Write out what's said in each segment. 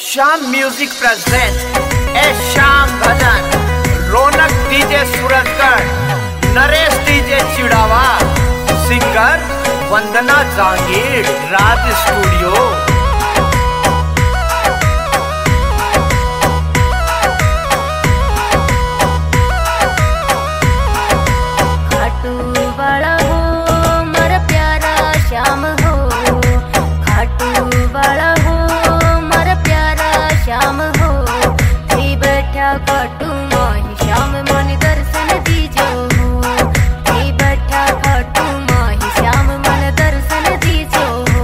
Shyam music present a Shyam bhajan. Raunak DJ Surajgarh, Naresh DJ Chirawa, singer Vandana Jangir, Raj studio. Khatu माही श्याम मन दर्शन दीजो हो, बैठा खाटू माही श्याम मन दर्शन दीजो हो।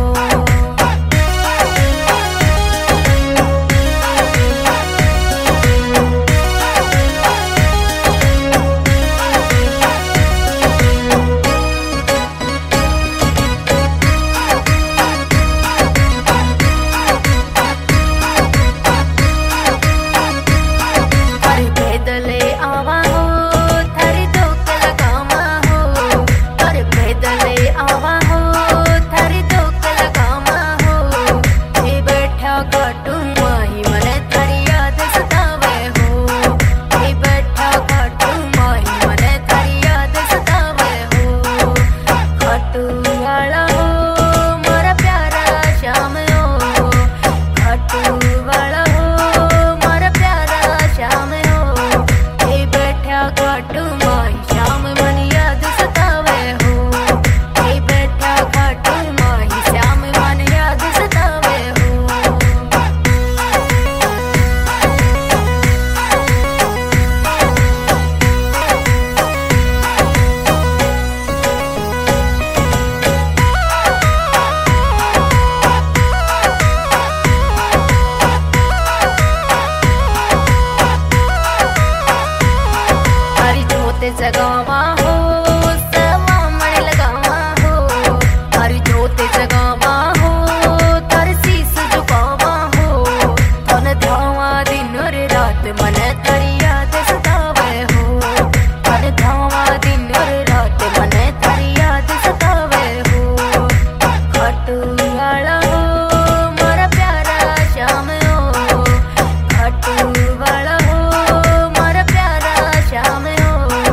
जगावा हो सवा मण लगावा हो, हर जोत जगावा हो तर शीस झुकावा हो। तन धावा दिन और रात मन तरी याद सतावे हो, तन धावा दिन और रात मन तरी याद सतावे हो। खाटू वाला हो मारा प्यारा श्याम हो, खाटू वाला हो मारा प्यारा श्याम हो।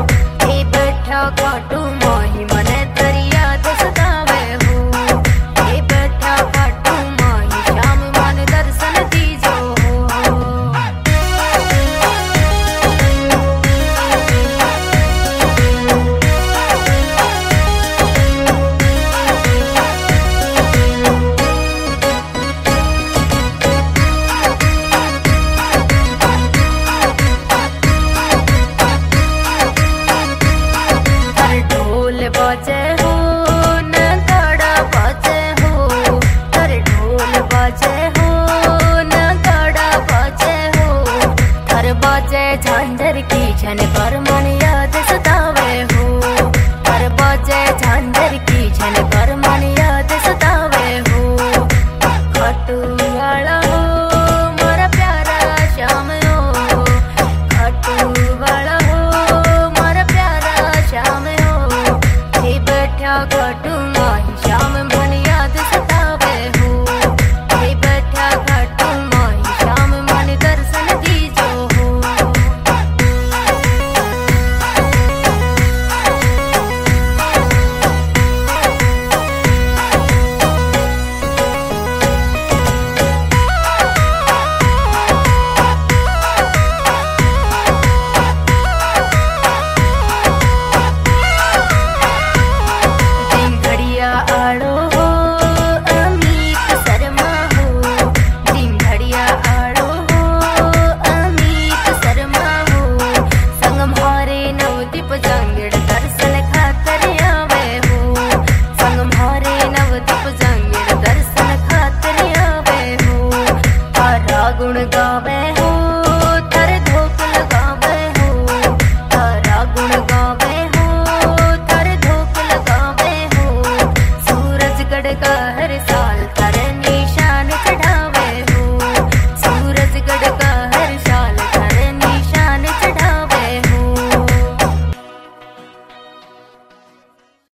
खाटू माही मन तरी याद सतावे हो, बैठा खाटू माही श्याम मन दर्शन दीजो हो। बाजे हो नगाड़ा बाजे हो, तारे ढोल बाजे हो नगाड़ा बाजे हो। थार बाजे झांझर की झन पर मन याद सतावे हो, थार बाजे झांझर की झन पर मन याद सतावे हो। खाटू वाला